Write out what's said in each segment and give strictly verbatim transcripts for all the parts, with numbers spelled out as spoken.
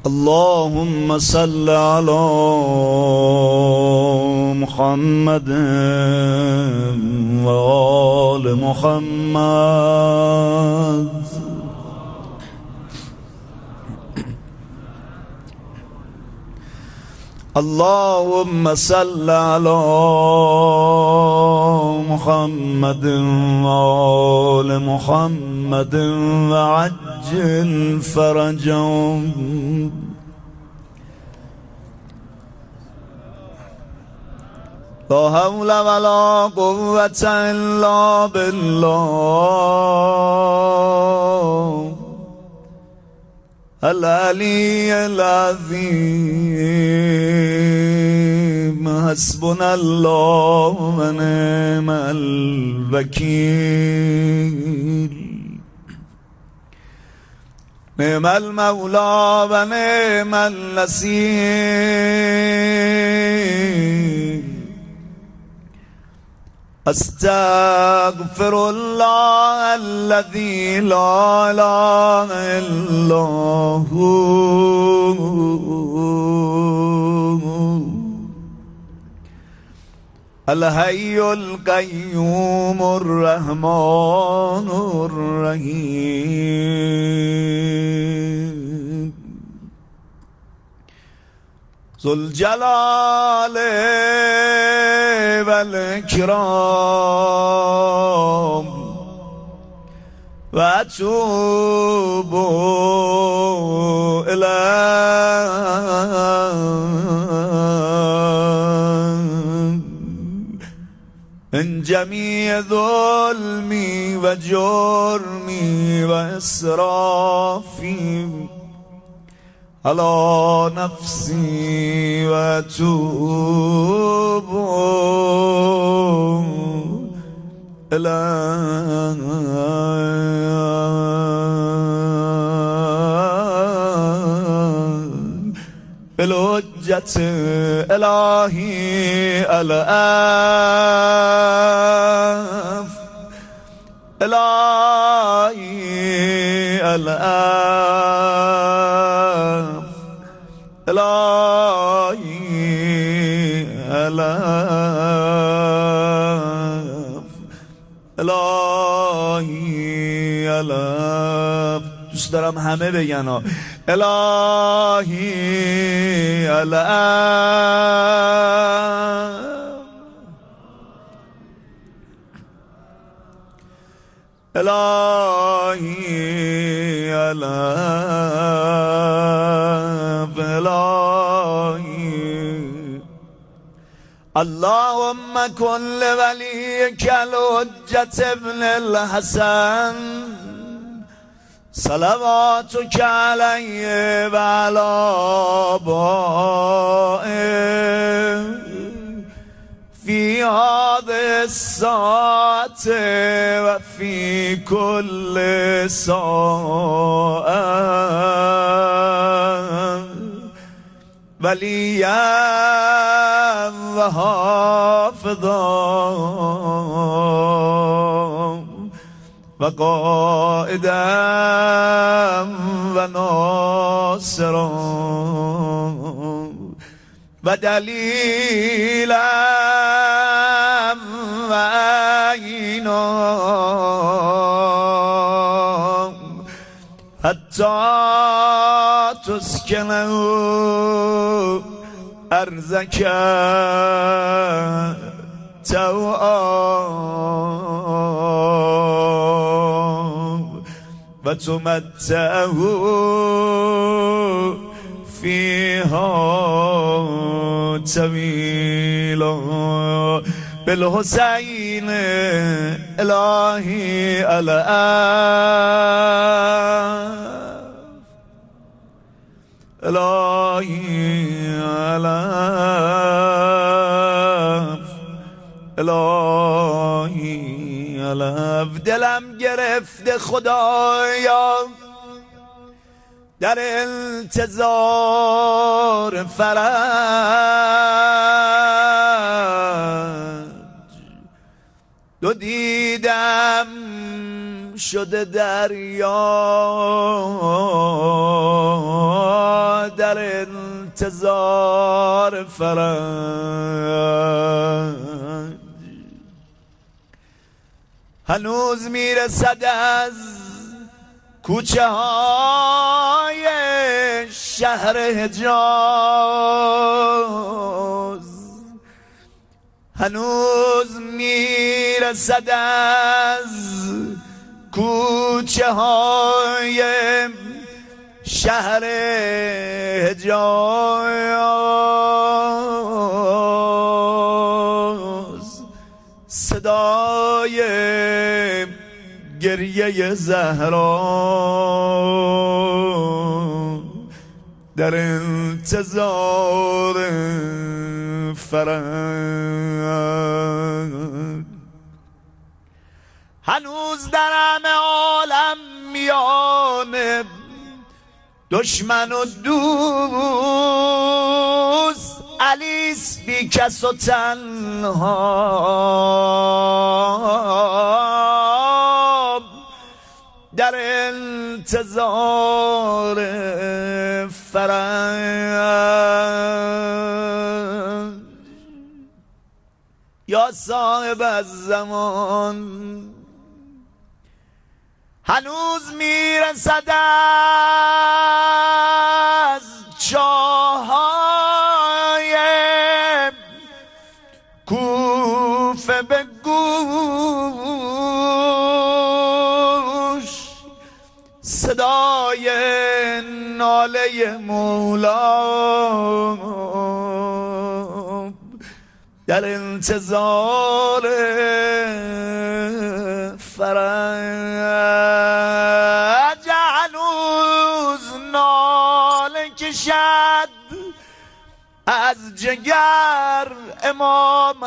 اللهم صل على محمد و آل محمد. اللهم صل على محمد و آل محمد و عجل فرجهم. لا حول ولا قوة إلا بالله العلي العظيم. حسبنا الله ونعم الوكيل. نعم المولى ونعم النصير. استغفر الله الذي لا اله الا هو الحي القيوم الرحمن الرحيم ذو الجلال والإكرام. وأتوب إليه من جميع ظلمي وجرمي وإسرافي على نفسي. وأتوب إليه بالحجة إلهي الآف إلهي الآف إلهي الآف الهی الف. دوست دارم همه بگن ها الهی الف الهی الف الهی. اللهم كن لوليك الحجة ابن الحسن صلواتك عليه وعلى آبائه في هذه الساعة وفي كل ساعة وليا وحافظا وقائدا وناصرا ودليلا وعينا حتى تسكنه أرزك توعا وتمتعه فيها طويلا بالحسين إلهي الآف إلهي الآف الهی الف. دلم گرفته خدایا در انتظار فرج، دو دیدم شده دریا انتظار فرج هنوز میرسد از کوچه های شهر حجاز هنوز میرسد از کوچه های شهر حجاز صدای گریه زهرا در انتظار فرج هنوز در همه عالم میان دشمن و دوست علیس بی کس و تنها در انتظار فرج یا صاحب الزمان هنوز میرسد از چاهای کوفه به گوش صدای ناله مولا در انتظار فرج هنوز ناله کشد از جگر امام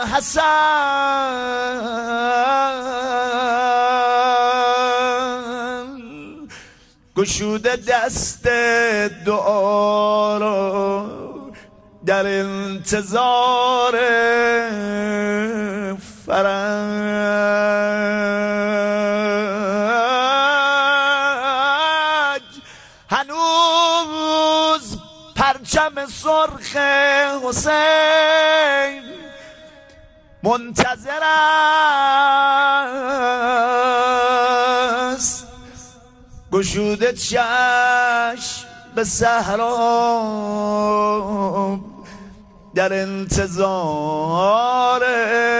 حسن گشوده دست دعا را در انتظار فرج هنوز پرچم سرخ حسین منتظر است گشوده چشم به صحرا در انتظار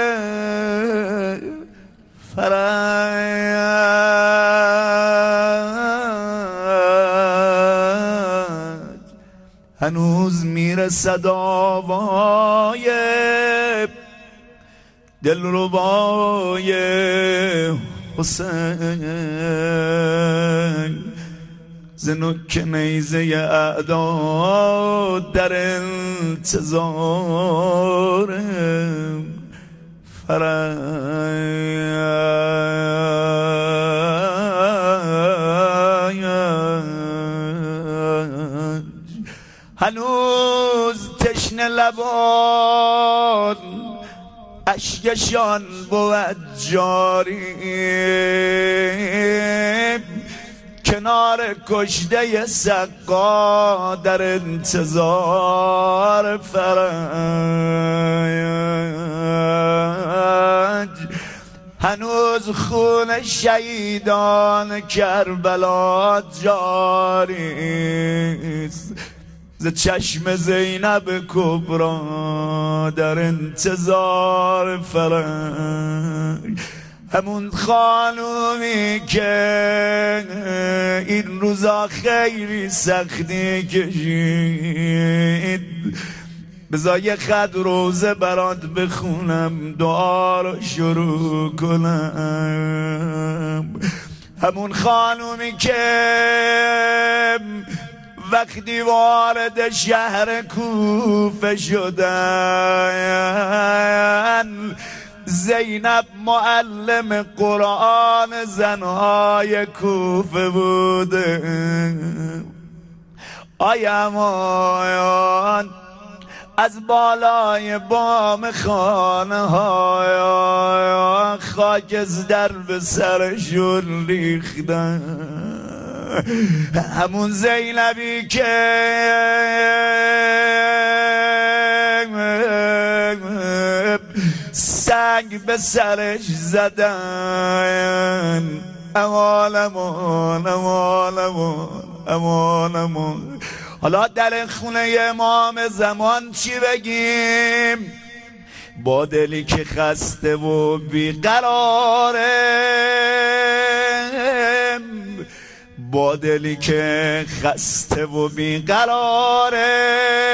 فرج هنوز میرسد آوای دلربای حسین زنک نیزه اعدا در انتظار فرج هنوز تشنه لبان اشکشان بود جاری کنار کشته سقا در انتظار فرج هنوز خون شهیدان کربلا جاری است ز چشم زینب کبرا در انتظار فرج همون خانومی که این روزا خیلی سختی کشید بذار یه خط روزه برات بخونم دعا رو شروع کنم همون خانومی که وقتی وارد شهر کوفه شدن زینب معلم قرآن زنهای کوفه بوده آیمان از بالای بام خانه های خاکستر به سرشون ریختن همون زینبی که سنگ به سرش زدن. امالمون امالمون امالمون. حالا در خونه امام زمان چی بگیم؟ با دلی که خسته و بیقراره، با دلی که خسته و بیقراره،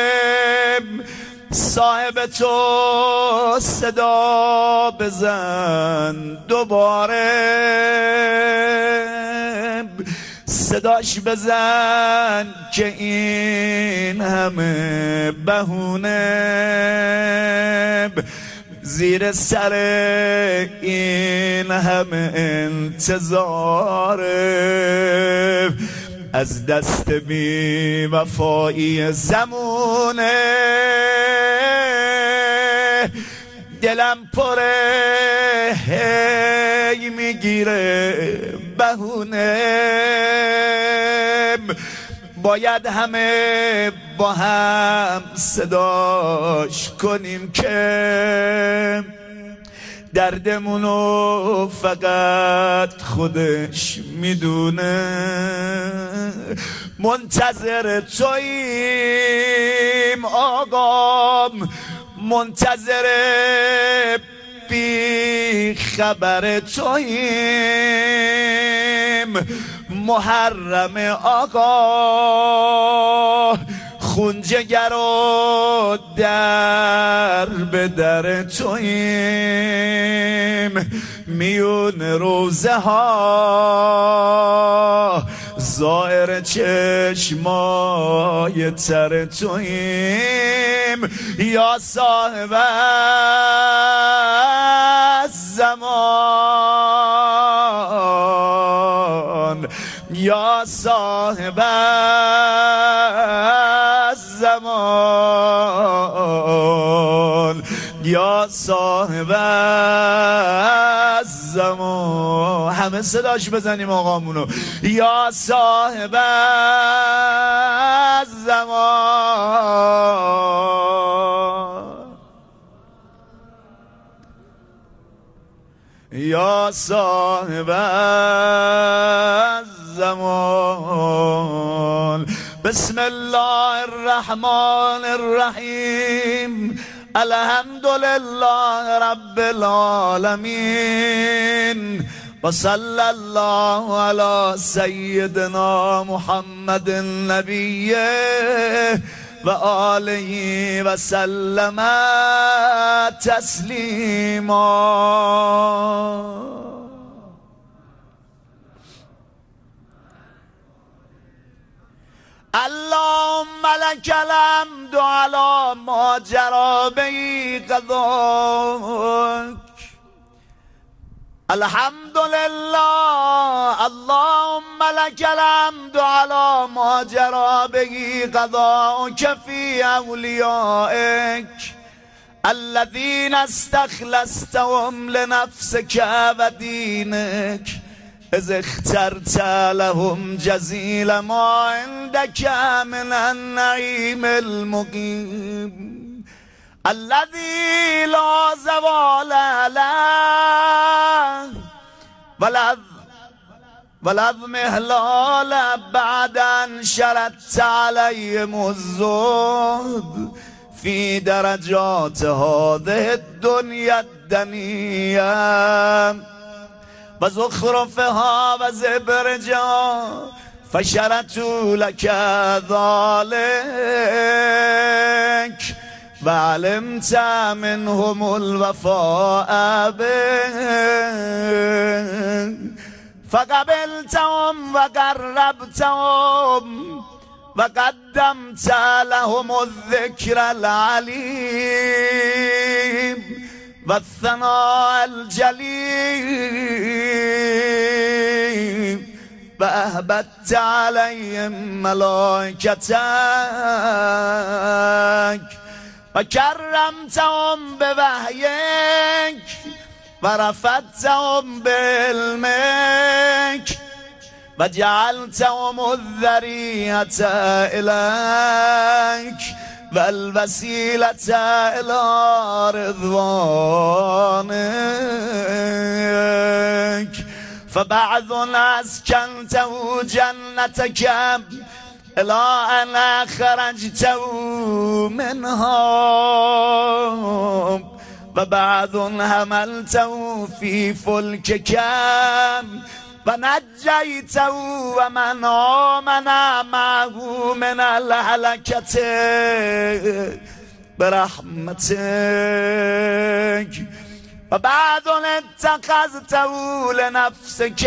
صاحب تو صدا بزن دوباره، صداش بزن که این همه بهونه زیر سر این همه انتظاره، از دست بی وفایی زمونه. دلم پره هی میگیره بهونه، باید همه با هم صداش کنیم که دردمونو فقط خودش میدونه. منتظر توییم آقام، منتظر بی خبر توییم. محرم آقا خونجگر و در به در توییم. میون روزه ها زائر چشمای تر توییم. یا صاحب الزمان، یا صاحب الزمان، یا صاحب الزمان. همه صداش بزنیم آقامونو. یا صاحب الزمان، یا صاحب الزمان. بسم الله الرحمن الرحیم. الحمد لله رب العالمین و صلی الله علی سیدنا محمد النبی و آله و سلم تسلیما. اللهم لك الحمد على ما جرى به قضاك. الحمد لله. اللهم لك الحمد على ما جرى به قضاك في أوليائك الذين استخلصتهم لنفسك ودينك، إذ اخترت لهم جزيل ما عندك من النعيم المقيم الذي لا زوال له ولا اضمحلال بعد أن شردت عليهم الزهد في درجات هذه الدنيا الدنيا و زخرفها و زبرجها فشرتوا لك ذلك و علمت منهم الوفاء به فقبلتهم و قربتهم و قدمت لهم الذكر العليم والثناء الجليل و اهبت عليهم ملائكتك و کرمتهم بوحيك و رفعتهم بعلمك و جعلتهم الذريعة إليك والوسيلة إلى رضوانك فبعض أسكنته جنتك إلى أن خرجته منها وبعض حملته في فلكك ونجيته ومن آمن معه من الهلكة برحمتك وبعض اتخذته لنفسك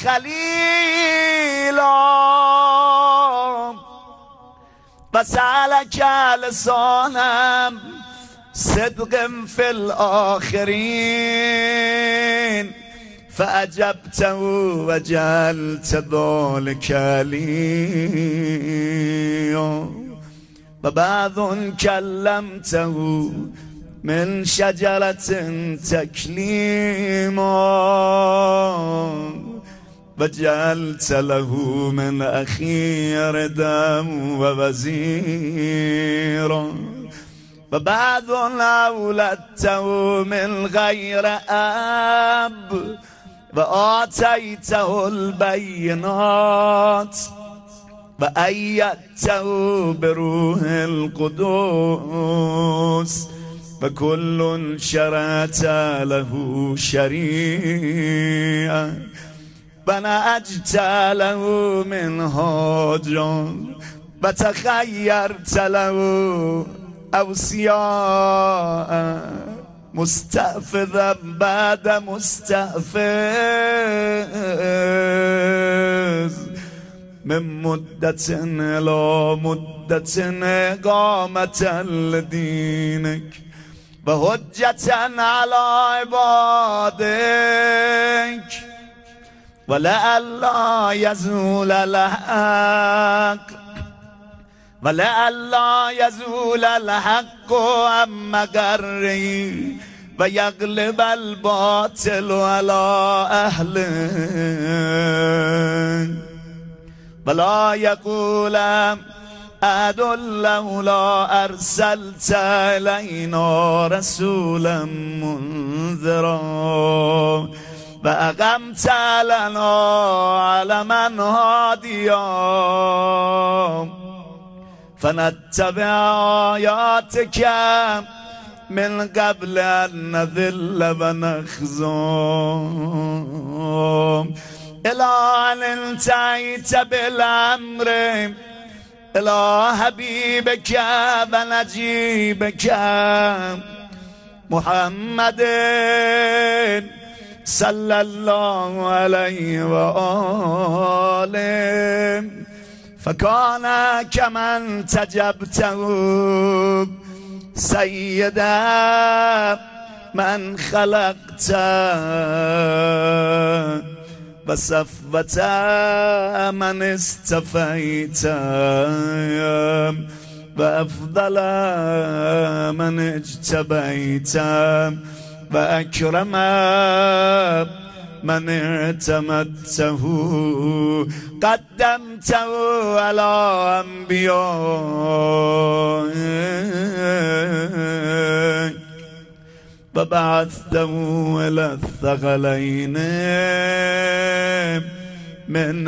خليلا وسألك لسانا صدق في الآخرين فأجبته وجعلت ذلك لي وبعض كلمته من شجرة تكليما وجعلت له من أخي ردا ووزيرا وبعض أولدته من غير أب وآتيته البينات وأيدته بروح القدوس وكل شرعت له شريعة ونهجت له منهاجا وتخيرت له أوصياء مستأفذا بعد مستأفذ من مدة إلى مدة إقامة لدينك وهجة على عبادك ولئلا يزول الحق ولئلا يزول الحق عن مقره ويغلب الباطل على أهله ولا يقول أحد لولا أرسلت إلينا رسولا منذرا وأقمت لنا علما هاديا فنتبع آياتك من قبل أن نذل ونخزى إلى أن انتهيت بالأمر إلى حبيبك ونجيبك محمد صلى الله عليه وآله فكان كمن تجبته سيدا من خلقت وصفوة من استفيت وأفضل من اجتبيت وأكرم من اعتمدته قدمته على أنبياء وبعثته إلى الثقلين من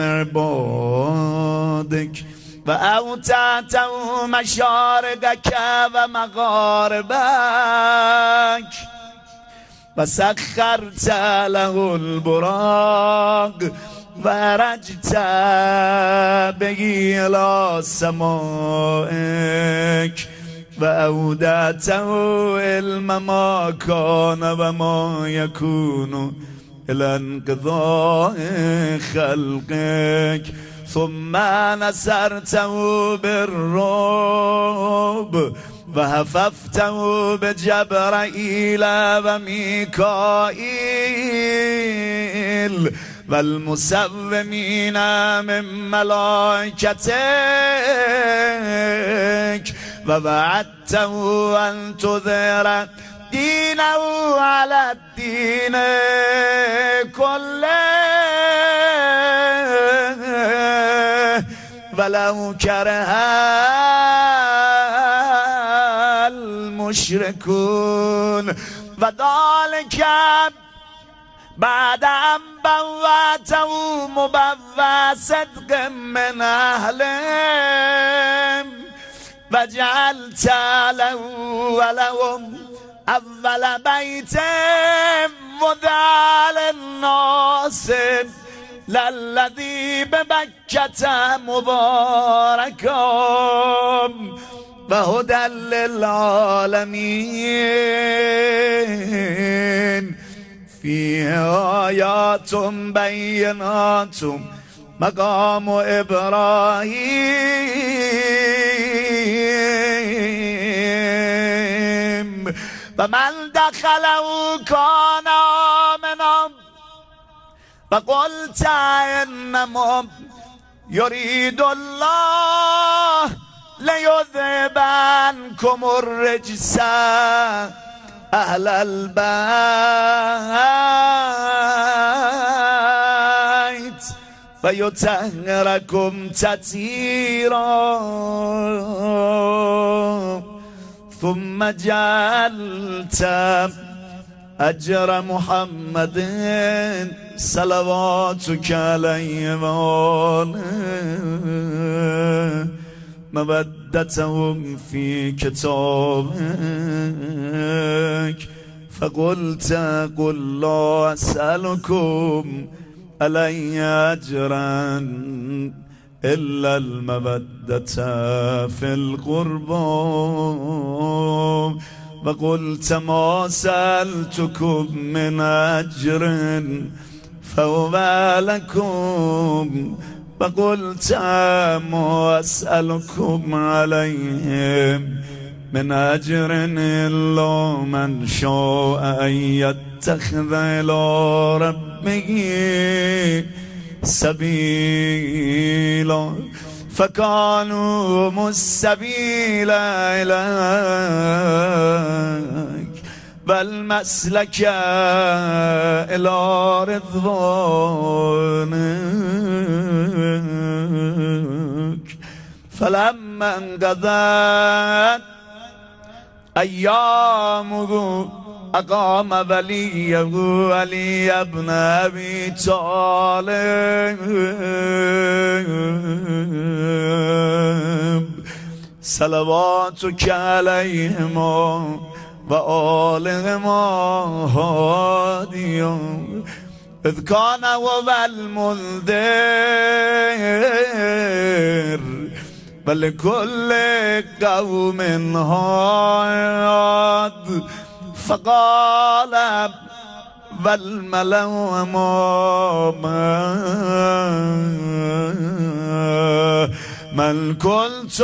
عبادك وأوتعته مشارقك ومغاربك وسخرت له البراق ورجت به إلى سمائك وأودعته علم ما كان وما يكون إلى انقضاء خلقك ثم نصرته بالرعب وهففته بجبرائيل وميكائيل والمسومين من ملائكتك ووعدته أن تظهر دينه على الدين كله ولو كره المشركون وذلك بعد أن بوأته مبوأ صدق من أهلهم وجعلت له ولهم أول بيت وضع للناس للذي ببكة مباركا وهدى للعالمين فيه آيات بينات مقام إبراهيم ومن دخله كان آمنا فقلت إنما يريد الله ليذهب عنكم الرجس أهل البيت ويطهركم تطهيرا ثم جعلت أجر محمد صلواتك عليه مودتهم في كتابك فقلت قل لا أسألكم علي أجرا إلا المودة في القربى وقلت ما سألتكم من أجر فهو لكم وقلت ما أسألكم عليه من أجر إلا من شاء أن يتخذ إلى ربه سبيلا فكانوا السبيل إليك بل مسلك إلى رضوانك فلما انقضت أيامه أقام وليه علي بن أبي طالب صلواتك عليهما وآلهما هاديا إذ كان هو المنذر ولكل قوم هاد فقال والملأ من قلت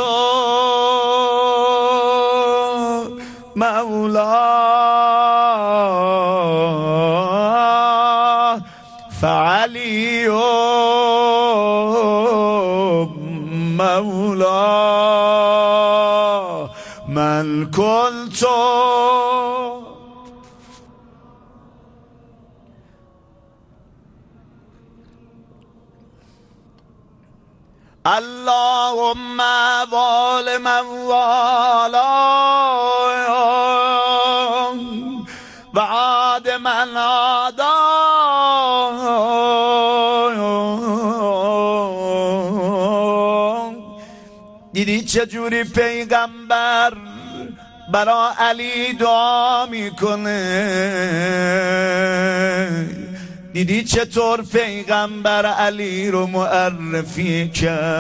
مولاه فعلي مولاه من قلت اللهم ظالما والاه وعادما عاداه. دیدی چجوری پیغمبر برا علی دعا میکنه؟ دیدی چطور پیغمبر علی رو معرفی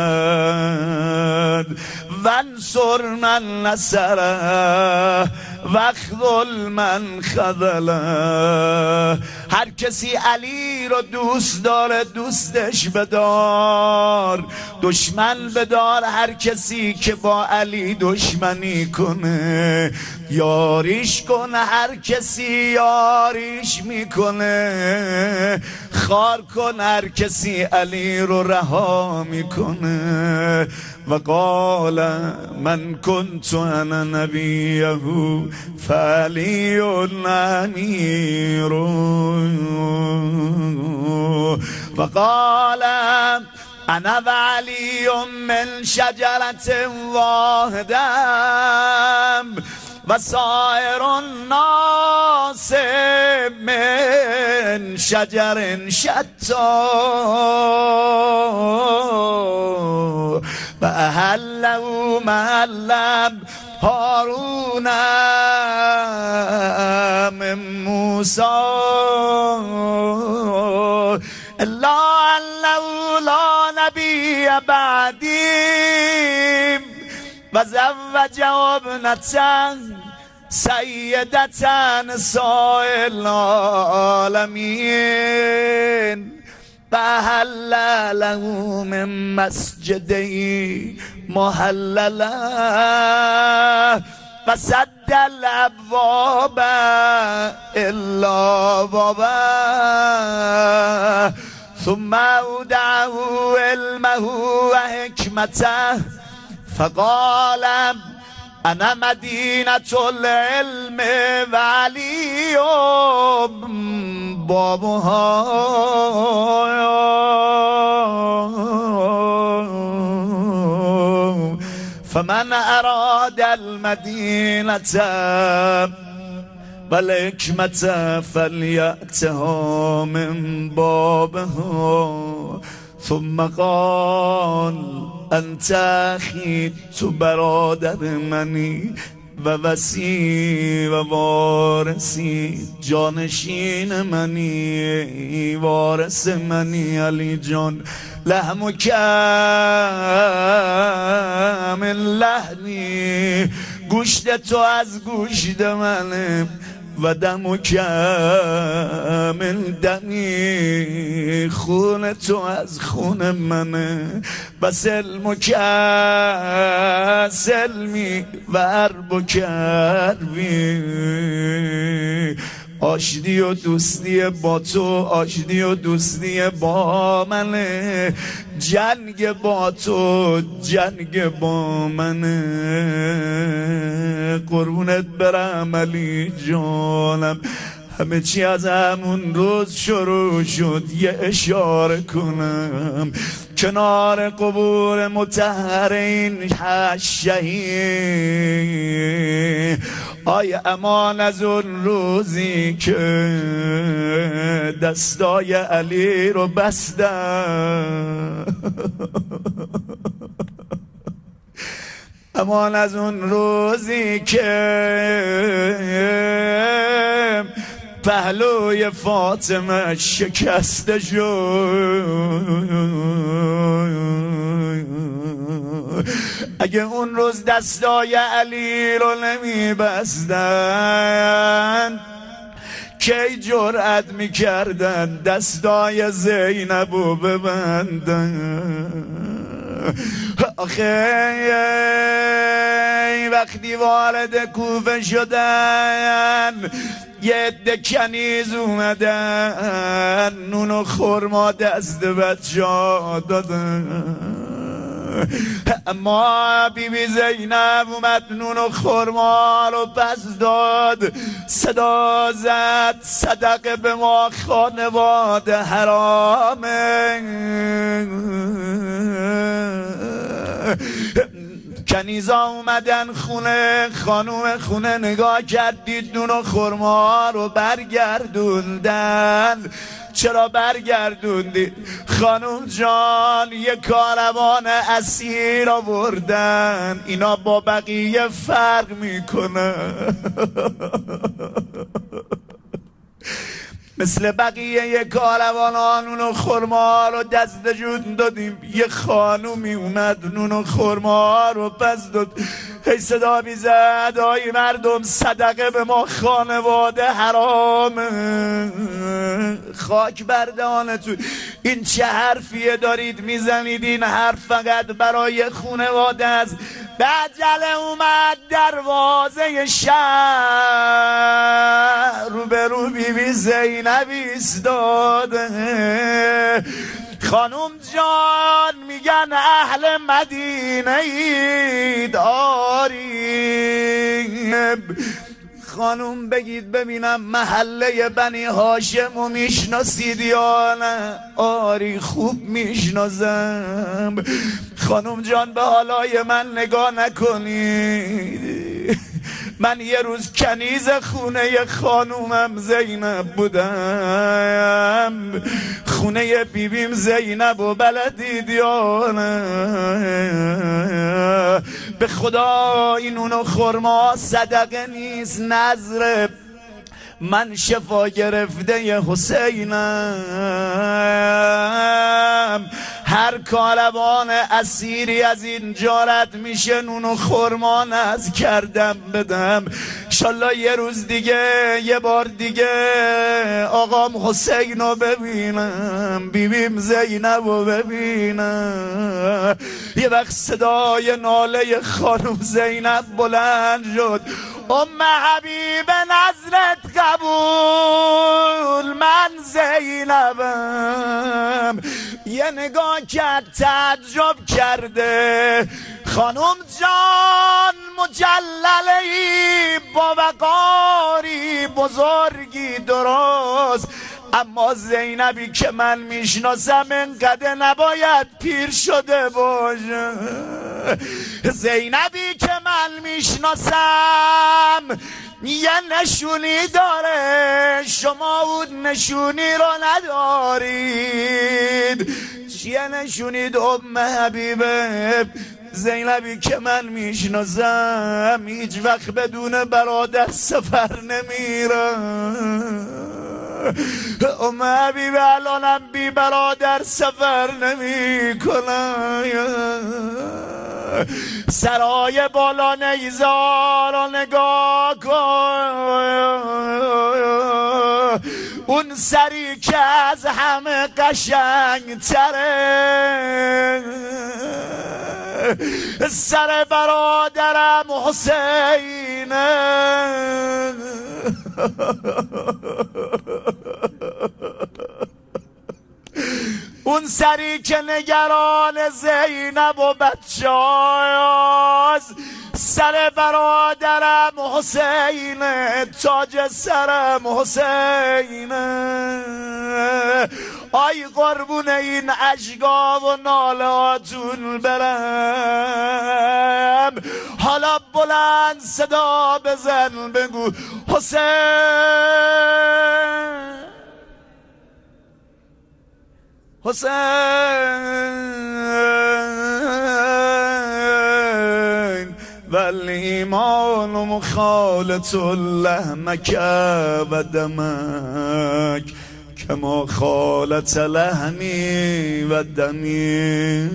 کرد؟ وانصر من نصره وخذل من خذله. هر کسی علی رو دوست داره دوستش بدار، دشمن بدار هر کسی که با علی دشمنی کنه. یاریش کن هر کسی یاریش میکنه، خار کن هر کسی علی رو رها میکنه. و قال من كنت انا نبيه فعلي امير. و قال انا وعلي من شجرة واحدة و سائر الناس من شجر شتا و اهله معلم هارون من موسی الا انه لا نبی بعدی و زوج ابنته سیدة نساء العالمین فحل له من مسجدی محللا فسد الابواب الا بابا ثم اودعه علمه و حکمته فقال انا مدینة العلم و علی بابها فمن اراد المدینة والحکمة فلیأتها من بابها ثم قال انت اخی تو برادر منی و وصی و وارثی جانشین منی وارث منی علی جان لحمک من لحمی گوشت تو از گوشت منه و دمک من دمی خون تو از خون منه و سلمک سلمی و عربک عربی آشتی و دوستی با تو آشتی و دوستی با منه جنگ با تو جنگ با منه قربونت برم علی جانم همه چی از همون روز شروع شد یه اشاره کنم کنار قبور مطهر این شهید آی امان از اون روزی که دستای علی رو بستم امان از اون روزی که پهلوی فاطمه شکسته شد اگه اون روز دستای علی رو نمی بستن کی جرأت میکردن دستای زینب رو ببندن آخه وقتی وارد کوفه شدن یه عده کنیز اومدن نون و خرما دست بچه ها دادن اما بی بی زینب اومد نون و خرما رو پس داد صدا زد صدقه به ما خانواده حرامه کنیزا اومدن خونه خانوم خونه نگاه کردید نون و خرما رو برگردوندن چرا برگردوندید خانوم جان یه کاروان اسیر آوردن اینا با بقیه فرق میکنه مثل بقیه یه کاروان نون و خرما رو دست جون دادیم یه خانومی اومد نون و خرما رو پس داد هی صدا بیزد آی مردم صدقه به ما خانواده حرامه خاک بردانتون این چه حرفیه دارید میزنید این حرف فقط برای خانواده است بعجله اومد دروازه شهر رو به رو بی بی زینب ایستاده خانم جان میگن اهل مدینه اید آری خانم بگید ببینم محله بنی هاشم رو میشناسید یا نه آری خوب میشناسم خانم جان به حالای من نگاه نکنید من یه روز کنیز خونه خانومم زینب بودم، خونه بیبیم زینب و بلدی دیانه. به خدا این نون و خرما صدقه نیست، نظر من شفا گرفته ی حسینم. هر کاروان اسیری از اینجا رد میشه نون و خرما نذر کردم بدم. انشالله یه روز دیگه یه بار دیگه آقام حسین رو ببینم، بیبیم زینب رو ببینم. یه وقت صدای ناله خانم زینب بلند شد، ام حبیب نظرت قبول، من زینبم. یه نگاه کرد تعجب کرده، خانم جان مجللی با وقاری بزرگی درست، اما زینبی که من میشناسم انقدر نباید پیر شده باشه. زینبی که من میشناسم یه نشونی داره، شما اون نشونی رو ندارید. چیه نشونید ام حبیبه؟ زینبی که من میشناسم هیچ وقت بدون برادر سفر نمیرم. ام حبیبه الانم بی برادر سفر نمی کنم. سرای بالا نیزار رو نگاه کن، اون سری که از همه قشنگ تره، سر برادرم حسینه. اون سری که نگران زینب و بچه هاست، سر برادرم حسینه، تاج سرم حسینه. آی قربون این اشکا و نالاتون برم، حالا بلند صدا بزن بگو حسین حسین والایمان مخالط لحمک و دمک کما خالط لحمی و دمی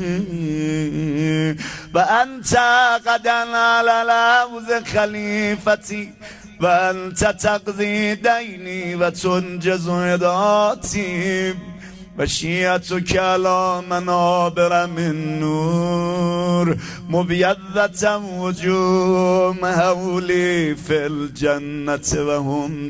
و انت قدن علی لوز خلیفتی و انت تقضی دینی و تنجز عداتی و شیعت کلا منابر من نور مبیضة وجوه حولی فی الجنة و هم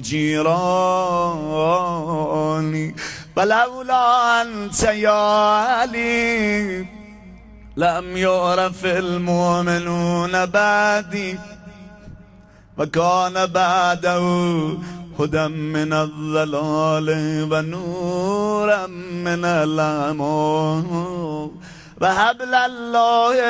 جیرانی ولولا انت یا علی لم یعرف المؤمنون بعدی و کان بعده هدى من الضلال و نورا من العمى و حبل الله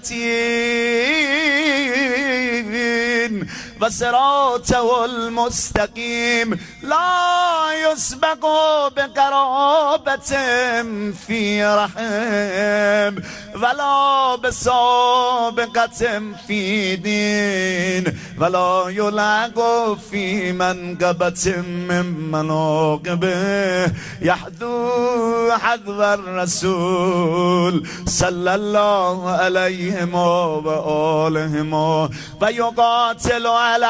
المتين و صراطه المستقیم لا يسبق بقرابة في رحم ولا بسابقة في دين ولا يلعق في منقبة من مناقبه يحدو حذو الرسول صلى الله عليهما وآلهما و يقاتل على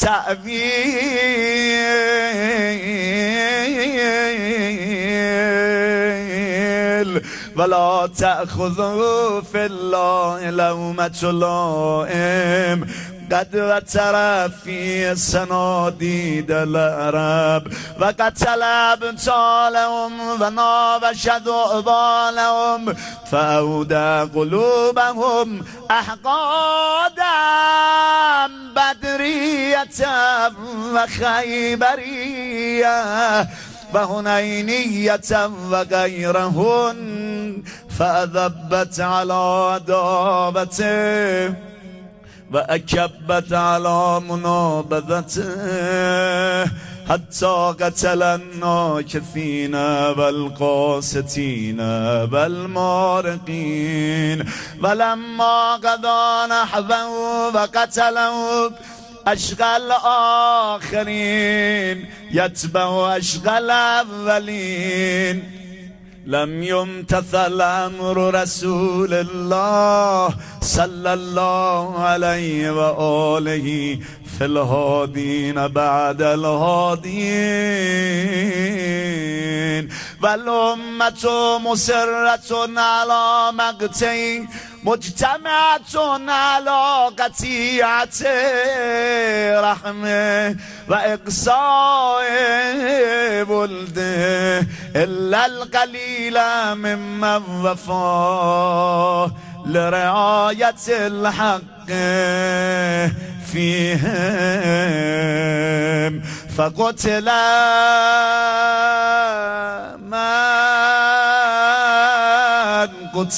التأويل ولا تأخذوا في الله لومة لائم قد وتر في صناديد العرب وقتل أبطالهم وناوش ذؤبانهم فأودى قلوبهم أحقادا بدرية وخيبرية وهنينية وغيرهن فأذبت على عداوته و اکبت علی منابذته حتی قتل الناکثین والقاسطین والمارقین ولما قضا نحبه و قتله اشغل آخرین یتبع اشغل اولین لم يمتثل امر رسول الله صلی الله علیه و آله فی الهادین بعد الهادین والامة مصرة على مقتل مجتمعة على قطيعة رحمه و اقصاء ولده الا القلیل ممن وفا لرعایت الحق فیهم فقتل من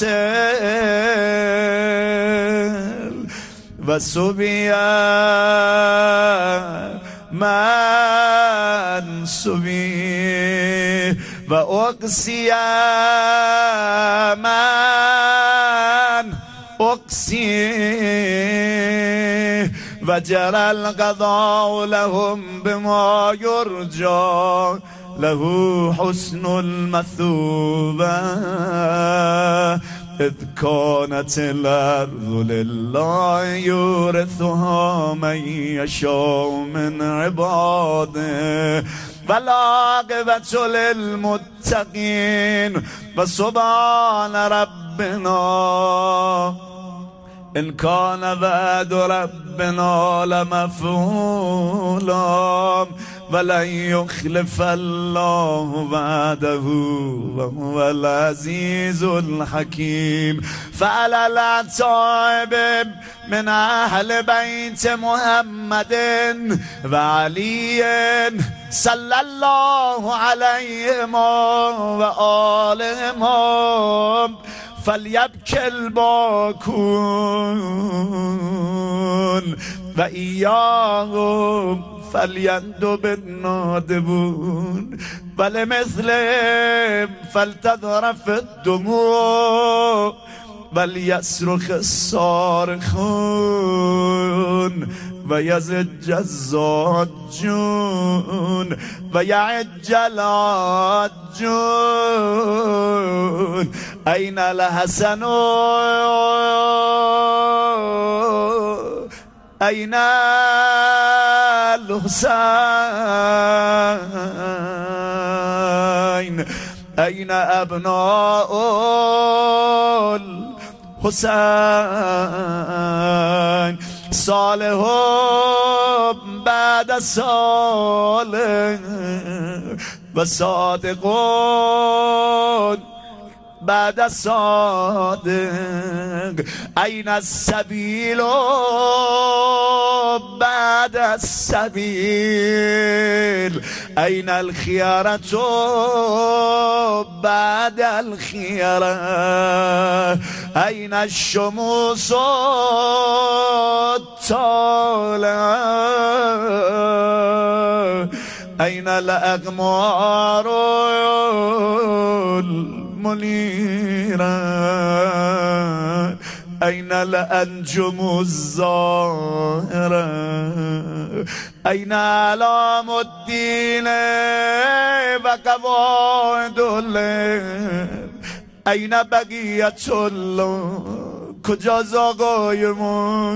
قتل و سبی من سبی و اقصی من اقصی و جرى القضاء لهم بما يرجى له حسن المثوبة اذ كانت الارض لله يورثها من يشاء من عباده والعاقبة للمتقين وسبحان ربنا إن كان وعد ربنا لمفعولا ولن يخلف الله وعده وهو العزيز الحكيم فعلى العتائب من أهل بيت محمد وعلي صلى الله عليهم وآلهم فلیبکی الباکون و ایاهم فلیندب النادبون ولمثلهم فلتذرف الدموع وليصرخ الصارخون ويزج الزاجون ويعج العاجون أين الحسن أين الحسين أين أبناء الحسين صالح بعد صالح وصادقون بعد صادق أين السبيل بعد السبيل أين الخيارة بعد الخيارة أين الشموس الطالعة أين الأقمار المنيرة أين الأنجم الظاهرة أين علام الدين وقواعد العلم أين بقية الله کجاست آقای ما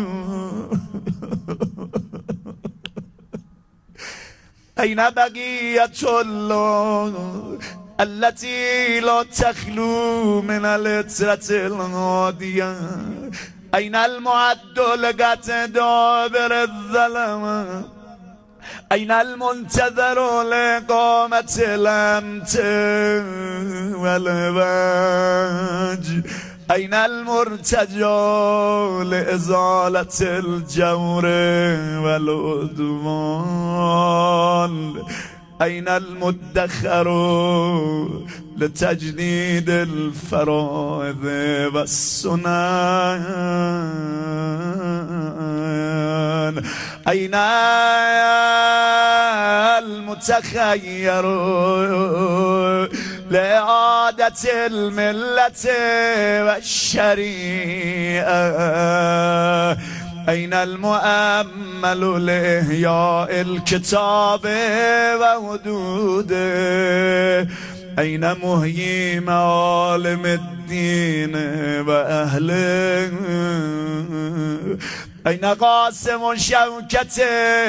أين بقية الله التي لا تخلو من العطرة الهادية أين المعد لقطع دابر الظلمة أين المنتظر لإقامة الأمت والوجه أين المرتجى لإزالة الجور والعدوان أين المدخر لتجديد الفرائض والسنن أين المتخير لإعادة الملة والشريعة أين المؤمل لإحياء الكتاب وحدوده أين محيي معالم الدين وأهله أين قاسم شوكة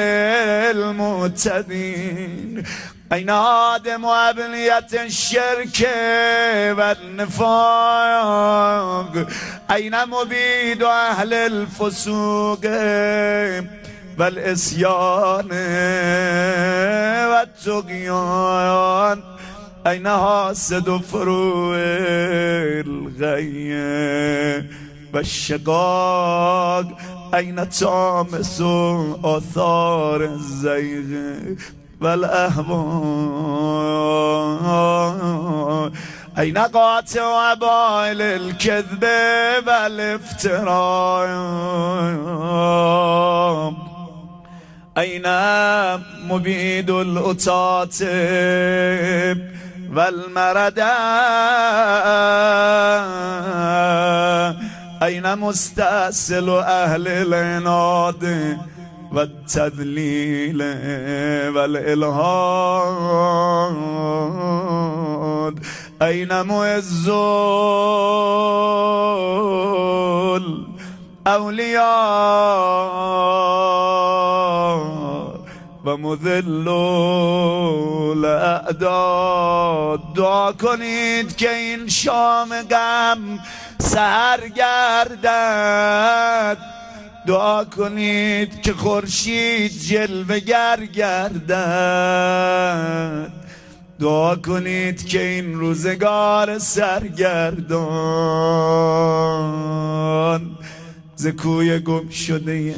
المعتدين أين آدم وأبنية الشرك والنفاق أين مبيد أهل الفسوق والإسيان والطغيان أين حاسد فروع الغي والشقاق أين طامس آثار الزيغ والأهواء أين قاطع وبائل الكذب والافتراء أين مبيد الأطاط والمرد أين مستأصل أهل العناد والتذليل والإلحاد أين معز الأولياء ومذل الأعداد دعا کنید که این شام غم سحر گردد دعا کنید که خورشید جلوه گر گردد دعا کنید که این روزگار سرگردان ز کوی گم شده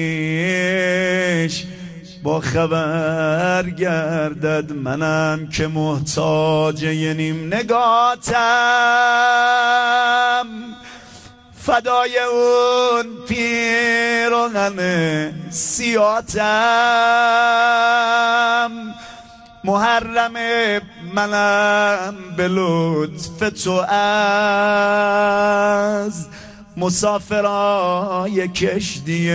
خویش با خبر گردد منم که محتاج یه نیم نگاتم فدای اون پیراهن سیاتم محرم منم به لطف تو از مسافرای کشتی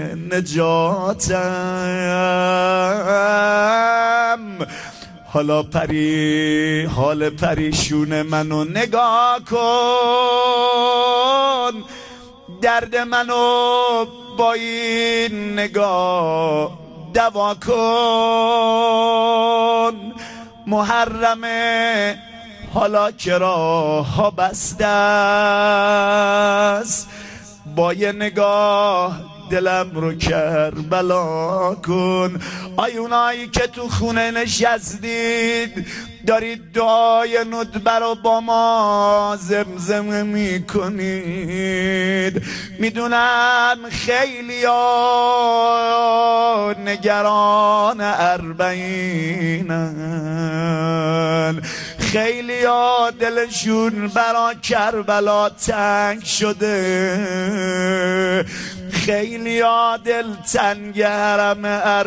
نجاتم حالا پری حال پریشون منو نگاه کن درد منو با این نگاه دوا کن محرمه حالا که راه ها بسته است با یه نگاه دلم رو کربلا کن آیونایی که تو خونه نشستید دارید دعای ندبه رو با ما زمزمه می کنید میدونم خیلی ها نگران اربعینن خیلی ها دلشون برا کربلا تنگ شده خیلی ها دل تنگ حرم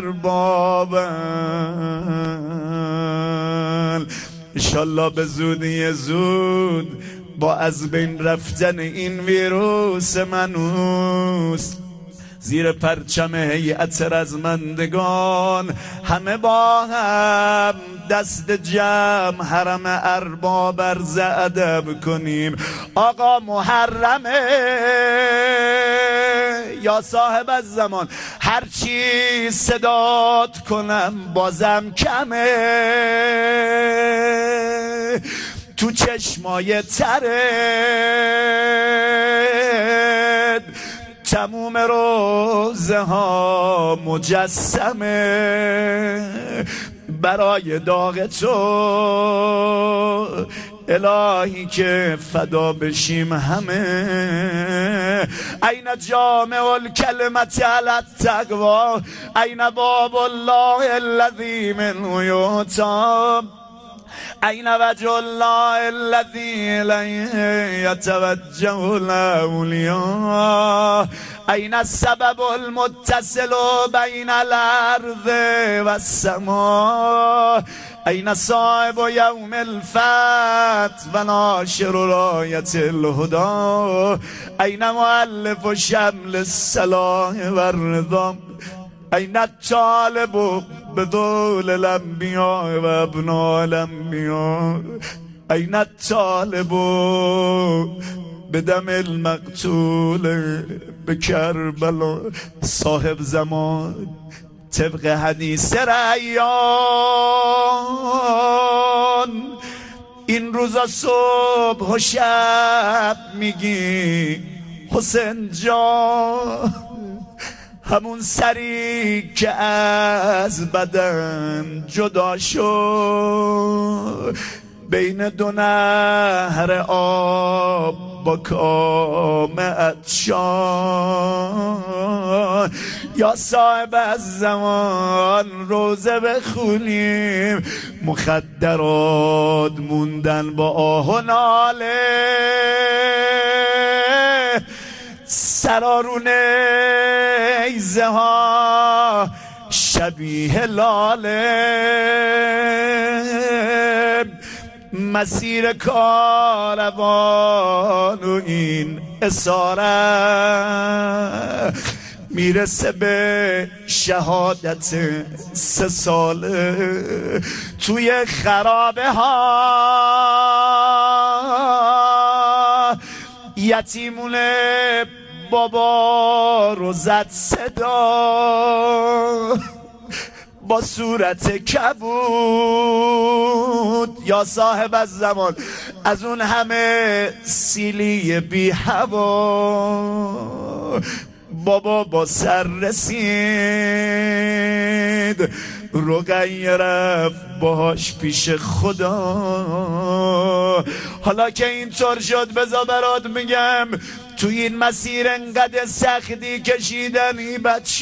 اربابن انشالله به زودی زود با از بین رفتن این ویروس منوس زیر پرچم هیئت رزمندگان همه با هم دست جمع حرم ارباب عرض ادب کنیم آقا محرمه یا صاحب الزمان هرچی صدات کنم بازم کمه تو چشمای ترد تموم روزه ها مجسمه برای داغ تو الهی که فدا بشیم همه. این جامع الکلمت علی التقوی، این باب الله الذی منه یؤتی، این وجه الله الذی الیه یتوجه الاولیاء، این السبب المتصل بین الارض و السماء، این صاحب یوم الفتح و ناشر رایت الهدی، این مؤلف شمل الصلاح و الرضا، این الطالب بدول الانبیاء و ابناء الانبیاء، این الطالب بدم المقتول بکربلا. صاحب زمان طبق حدیث ریان این روزا صبح و شب میگی حسین جان، همون سری که از بدن جدا شد بین دو نهر آب با کام عطشان. یا صاحب از زمان روزه بخونیم، مخدرات موندن با آه و ناله، سرارون ایزه ها شبیه لاله، مسیر کاروان و این اساره میرسه به شهادت سه ساله توی خرابه ها. یتیمونه بابا رو زد صدا با صورت کبود. یا صاحب از زمان از اون همه سیلی بی هوا بابا با سر رسید، رقیه رفت باهاش پیش خدا. حالا که اینطور شد بذار برات میگم تو این مسیر انقدر سختی کشیدن ای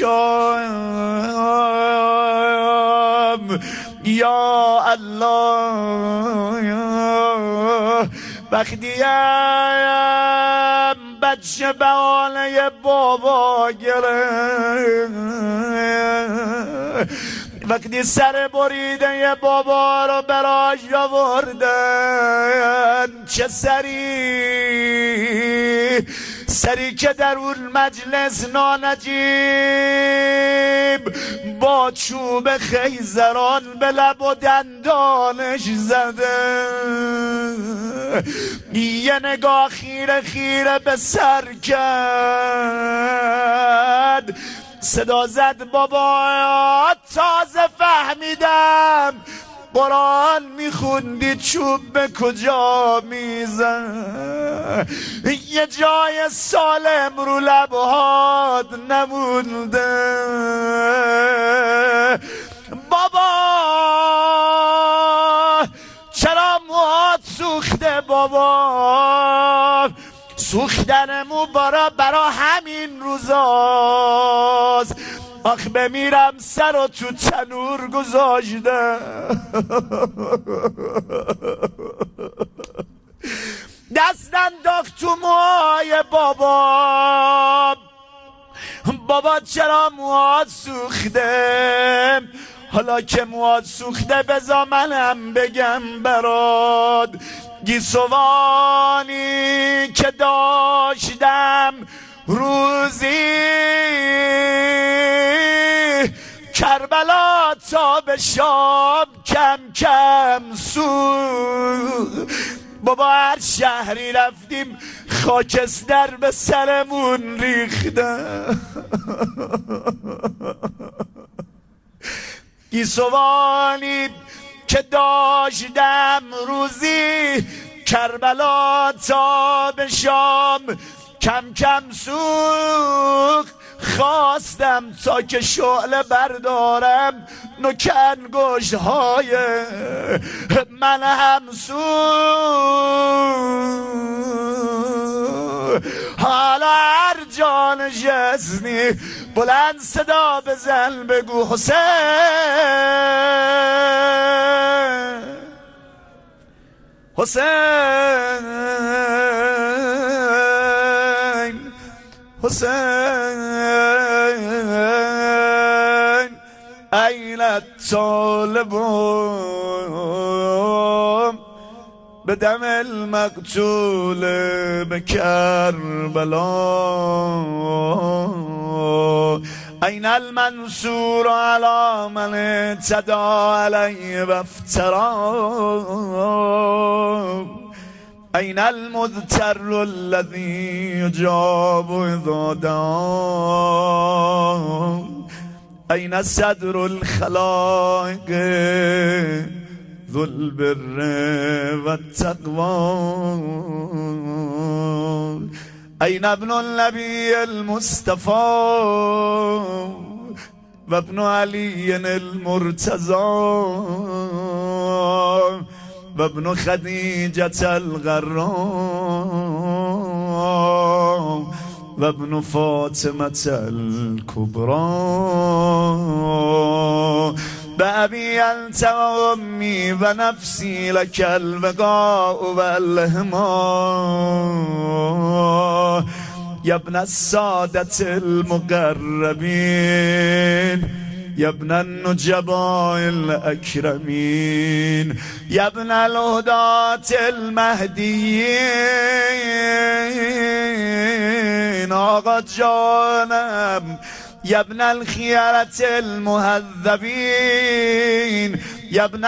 بچه‌ام. یا الله یا وقتی هم بچه بهانه بابا گرفت، وقتی سر بریده بابا رو براش آوردن، چه سری سری که در اون مجلس نانجیب با چوب خیزران به لب و دندانش زده، یه نگاه خیره خیره به سر کرد، صدا زد بابا تازه فهمیدم قرآن میخوندی چوب به کجا میزن، یه جای سالم رو لبهات نمونده. بابا چرا موهات سوخته بابا؟ سوختن مو برا برا همین روزاست، آخ بمیرم سر رو تو تنور گذاشته. دست انداخت تو موهای بابا، بابا چرا موهات سوخته؟ حالا که موهات سوخته بذار منم بگم برات، گیسوانی که داشتم روزی کربلا تا به شام کم کم سو. بابا هر شهری رفتیم خاکستر به سرمون ریخته. گیسوانی که داشتم روزی کربلا تا به شام کم کم سوخت، خواستم تا که شعله بردارم نوک انگشت‌های من همسو. حالا هر جا نشستی بلند صدا بزن بگو حسین حسین حسین این الطالبون بدم المقتول بكربلاء أين المنصور على من اعتدى عليه وافترى أين المذتر الذي يجاب إذا دعا أين صدر الخلائق ذو البر والتقوى أين ابن النبي المصطفى وابن علي المرتضى وابن خديجة الغراء وابن فاطمة الكبرى بأبي أنت وأمي ونفسي لك البقاء والهماء يا ابن السادة المقربين يا ابن النجباء الأكرمين يا ابن الهداة المهديين آقا جانم يا ابن الخيارة المهذبين يا ابن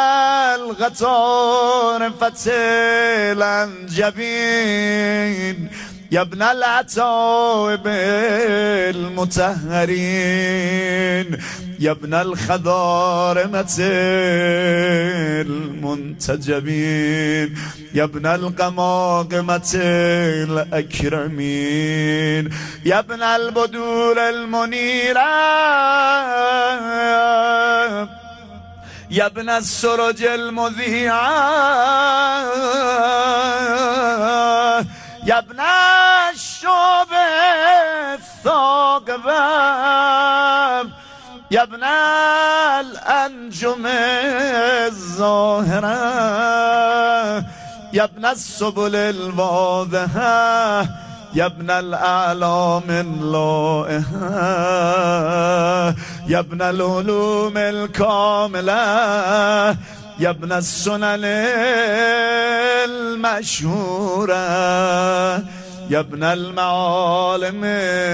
الغطارفة الأنجبين يا ابن العتائب المطهرين يا ابن الخضارمة المنتجبين يا ابن القماقمة الأكرمين يا ابن البدور المنيرة يا ابن السرج المذيعة يا ابن الشوب الثاقبة يا ابن الأنجم الظاهرة يا ابن السبل الواضحة يا ابن الأعلام اللائحة يا ابن العلوم الكاملة يا ابن السنن المشهورة يا ابن المعالم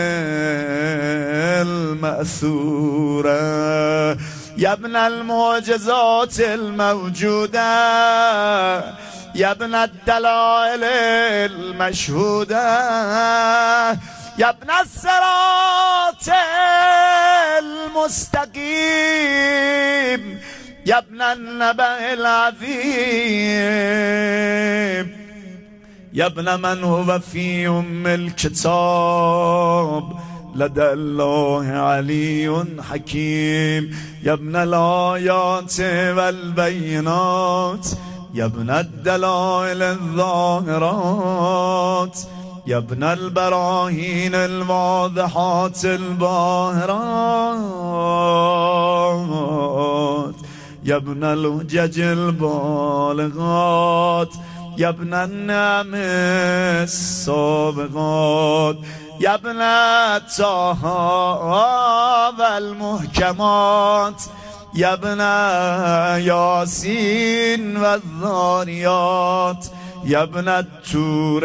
المأثورة يا ابن المعجزات الموجودة يا ابن الدلائل المشهودة يا ابن الصراط المستقيم يا ابن النبأ العظيم يا ابن من هو في أم الكتاب لدى الله علي حكيم يا ابن الآيات والبينات يا ابن الدلائل الظاهرات يا ابن البراهين الواضحات الباهرات يا ابن الحجج البالغات يا ابن النعم السابقات يا ابن طه والمحكمات يا ابن ياسين والذاريات يا ابن التور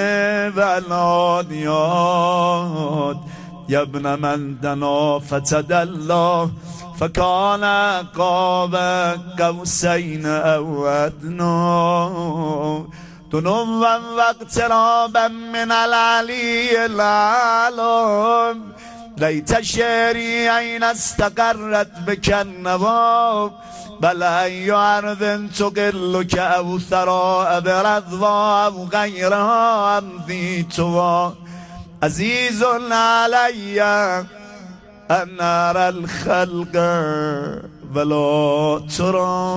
والعاديات يا ابن من دنا فتدلى فكان قاب قوسين أو أدنى دنوا واقترابا من العلي العالم ليت شعري أين استقرت بك النوى بل أي أرض تقلك أو ثراء برضوى أو غيرها أم ذي توى عزیز علی ان ارى الخلق ولا ترى.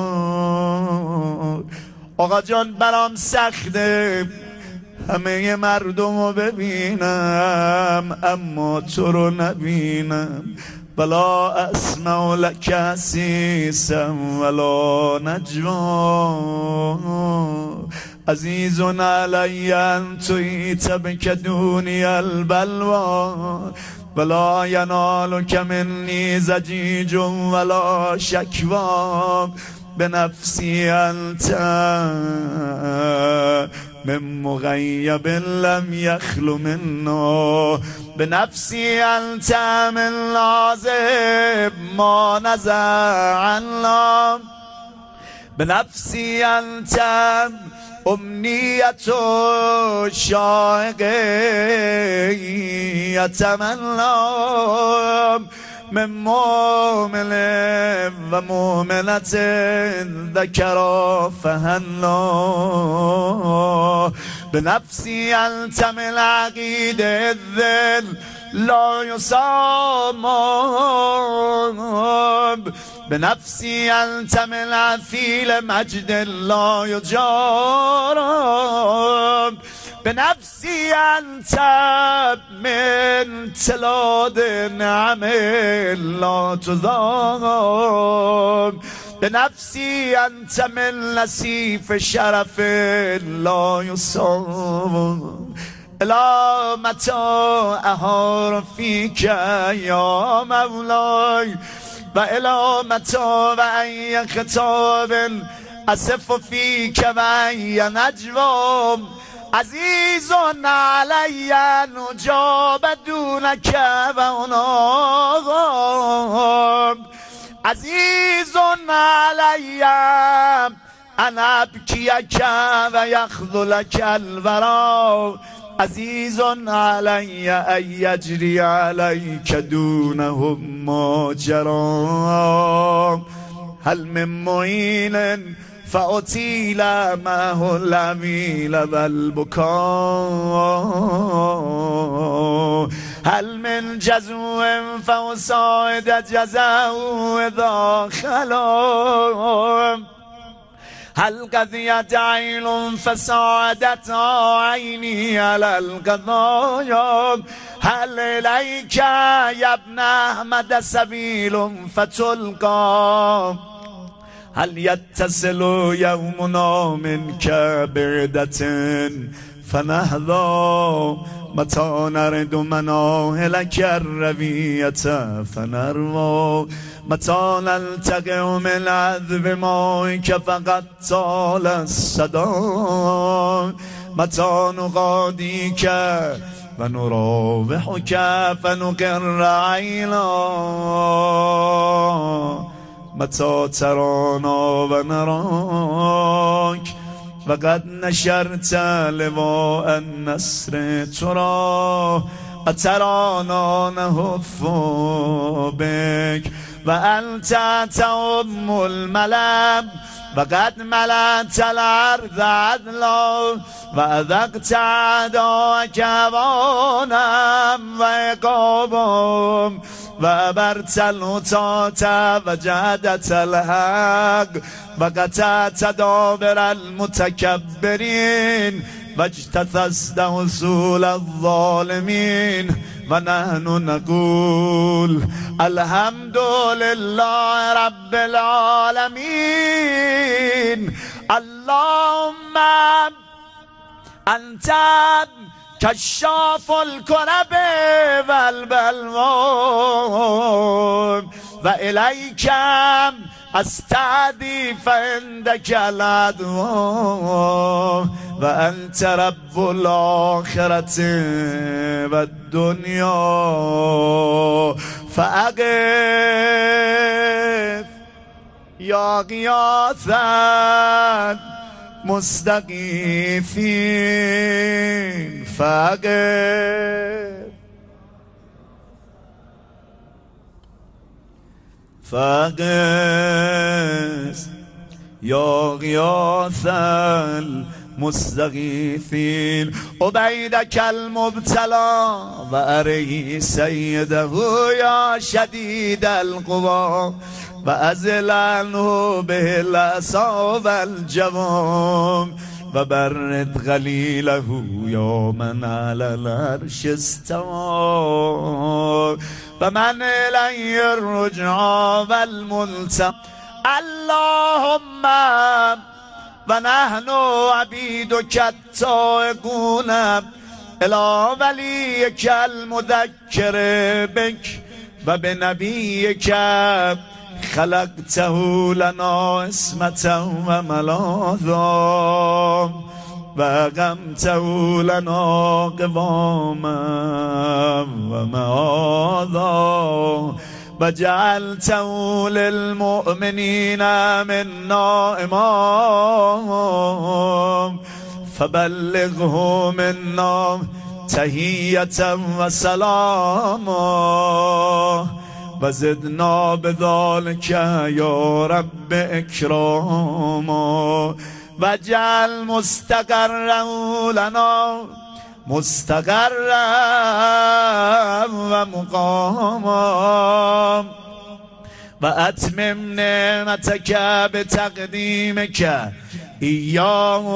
آقا جان برام سخته همه مردم رو ببینم اما تو رو نبینم. ولا اسمع لك حسیسا ولا نجوا. عزیز علی ان تحیط بک دونی البلوی ولا ینالک منی ضجیج ولا شکوا. بنفسی انت من مغیب لم یخلو منا. بنفسی انت من لازم ما نزع الله. بنفسی انت امنیت و شائقه یتمنام. من مؤمن و مؤمنت ذکر فهنا. بنفسی انت من عقید الذل لا یسام. بنفسی انت من عفیل مجد لا یجارم. بنفسی انت من تلاد نعم لا تضام. بنفسی انت من نصیف شرف لا یصام. الا متى اهار فیک یا مولاي و الا متى و ای خطاب اصف فیک و ای نجوام. عزیز علی نجاب دونک و اناغام. عزیز علی ان ابکیک و یخذلک الورا. عزیز علی ان یجری علیک دونهم ماجرا. هل من معین فأطیل معه العویل و البکا. هل من جزوع فأساعد جزاء اذا خلا. هل قضیت عین فساعدت عینی علی القضایا. هل الیک یا ابن احمد سبیل فتلقا. هل یتصل یومنا منک بعدة فنهضا. متى نرد مناهلک الرویة فنروى. متى نلتقي من عذب مائك فقد طال الصدى. متى نغاديك ونراوحك فنقر عينا. متى ترانا ونراك وقد نشرت لواء النصر ترى. أترانا نهف بك وأنت تؤم الملام. وقد ملأت الأرض عدلا وأذقت أعداءك هوانا وعقابا. وأبرت العتاة وجهدت الحق وقطعت دابر المتكبرين واجتثثت حصول الظالمين. ونحن نقول الحمد لله رب العالمين. اللهم أنت كشاف الكرب والبلوى وإليك استعدي فعندك العدوى. وأنت رب الآخرة والدنيا فأقف يا غياثا مستغيثين. فأقف فأقف يا غياث مستغیثین عبیدک المبتلا و اری سیده یا شدید القوا و ازل عنه به العصا و الجوام و برد غلیله یا من علی العرش استوى و من الی الرجعى و الملتقى اللهم و نحن عبیدک التائبون الی ولیک المذکر بک و بنبیک خلقته لنا اسمة و ملاذا و اقمته لنا قواما و معاذا و جعلته للمؤمنین منا امام فبلغه منا تحیة و سلاما و زدنا بذلك یا رب اکراما و جعل مستقرا لنا مستقرا و مقاما و اتمم نعمتک بتقدیمک ایاه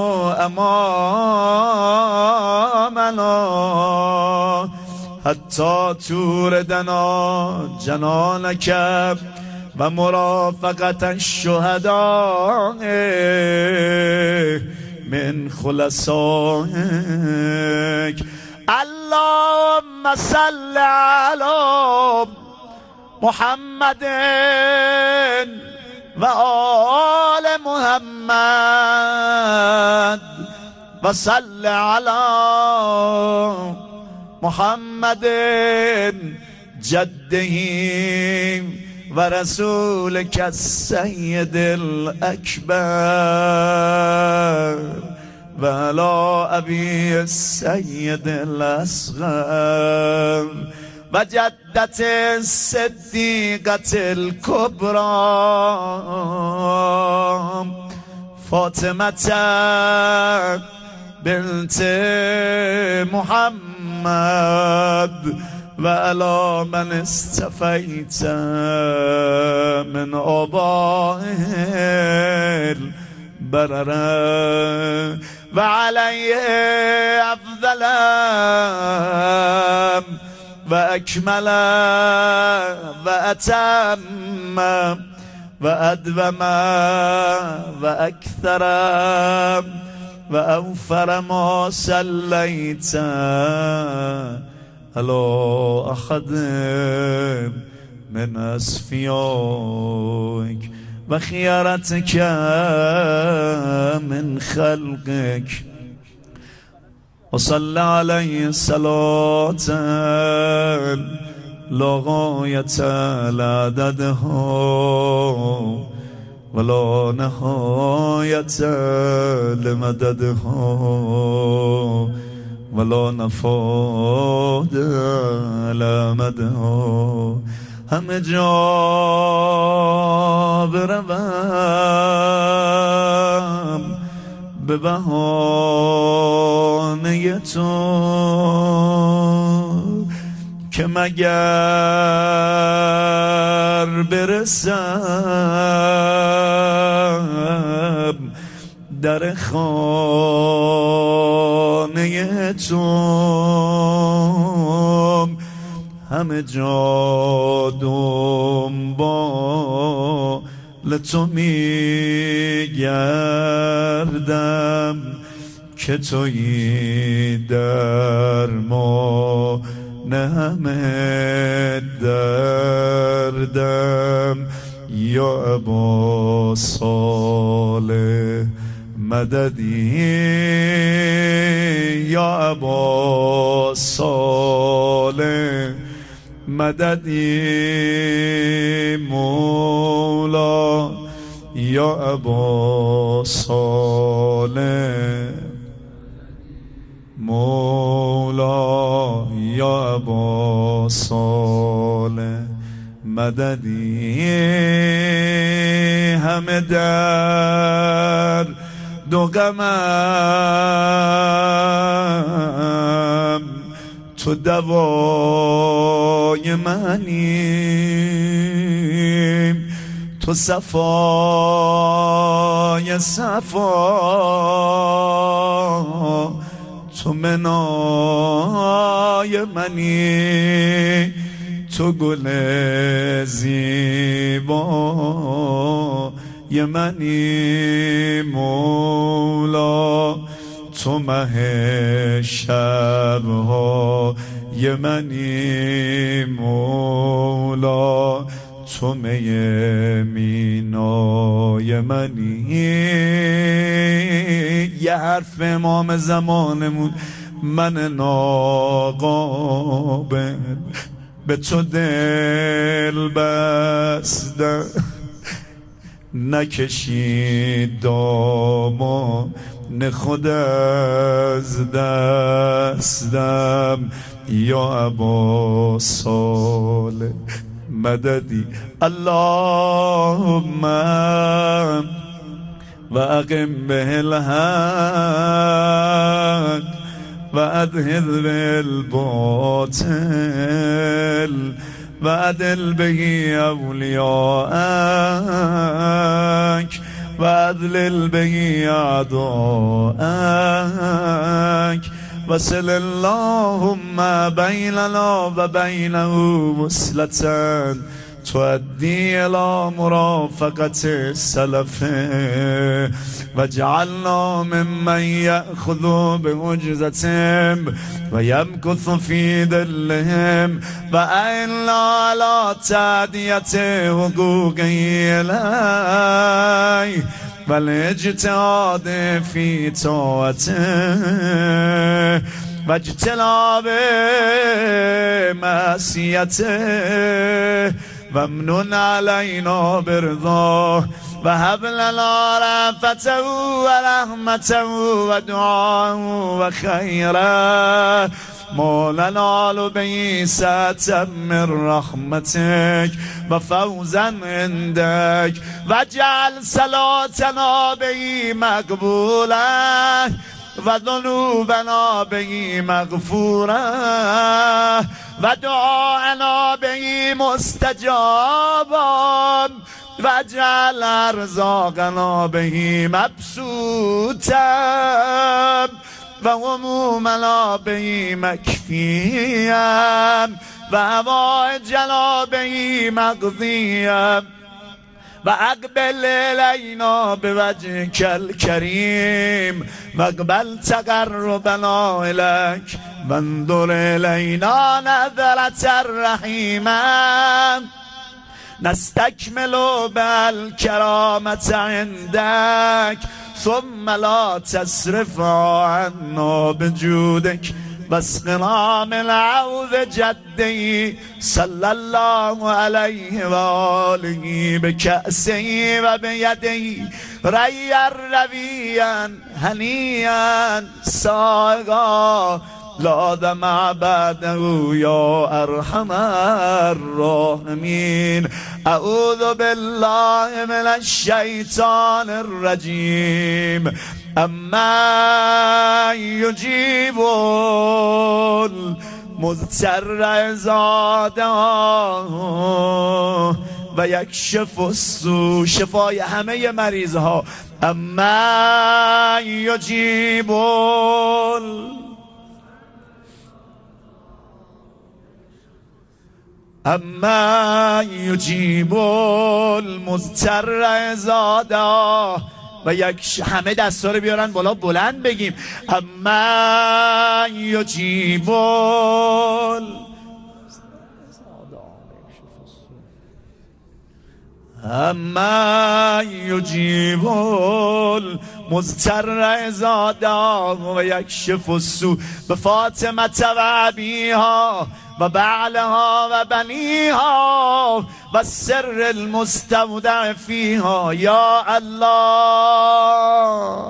امامنا حتی توردنا جنانک و مرافقت الشهداء من خلصائک اللهم صل علی محمد و آل محمد و صل علی محمد جده و رسولک السید الاکبر و علی ابی السید الاصغر و جدت الصدیقة الکبری فاطمه بنت محمد و علی من استفیت من آبائه البرره و علیه افضل و اکمل و اتم و ادوم و اکثر و اوفر ما صلیت علی احد من اصفیاک و خیارتک من خلقک و صلی علیه صلاة لا غایة لعددها ولا نهایة لمددها ولا نفاد لمدها همه جا بروم به بهانه تو که مگر برسم در خانه تو همه جا دنبال تو میگردم که تویی درمان همه دردم یا ابا صالح مددی یا ابا صالح مددی مولا یا ابا صالح مولا یا ابا صالح مددی همه در دو غمم تو دوای منی، تو صفای صفا، تو منای منی، تو گل زیبای منی مولا، تو مه شب‌های منی مولا، تو می مینای منی. یه حرف امام زمانمون من ناقابل به تو دل بستم، نکشید دامان خود از دستم، یا ابا صالح مددی. اللهم و اقم به الحق و ادهد بالباطل و عدل به اولیاءک و عدل به اعداءک و صل اللهم بیننا و بینه وصلة تؤدی الی مرافقت السلف و جعلنا ممن یأخذ بحجزتهم و یمکث فی ظلهم و اعنا علی تأدیت حقوقه الیه و الاجتهاد فی طاعته و اجتناب معصیته و امنن علینا برضاه و هب لنا رأفته و رحمته و دعاه و خیره ما ننال به سعة من رحمتك و فوزا عندك و جعل صلاتنا به مقبوله و ذنوبنا به مغفوره و دعاءنا به مستجابا و اجعل ارزاقنا به مبسوطا و همومنا به مکفیا و حوائجنا به مقضیا و اقبل الینا بوجهک الکریم و اقبل تقربنا الیک و انظر الینا نظرة الرحیمه نستکمل بالکرامة عندک ثم لا تصرف عنا بجودک واسقنا من عوض جده صلی الله علیه و آله بکأسه و بیده ریا رویا هنیا سائغا لا دمع بعده یا ارحم الراحمین. اعوذ بالله من الشیطان الرجیم. اما یجیب المضطر اذا دعاه و یکشف السوء، شفای همه مریض ها. اما یجیب اما یجیب المضطر اذا دعاه و یک همه دستا رو بیارن بالا بلند بگیم. اما یجیب اما یجیب المضطر اذا دعاه و یکشف السوء به فاطمه و ابیها و بعلها و بنیها و سر المستودع فیها. یا الله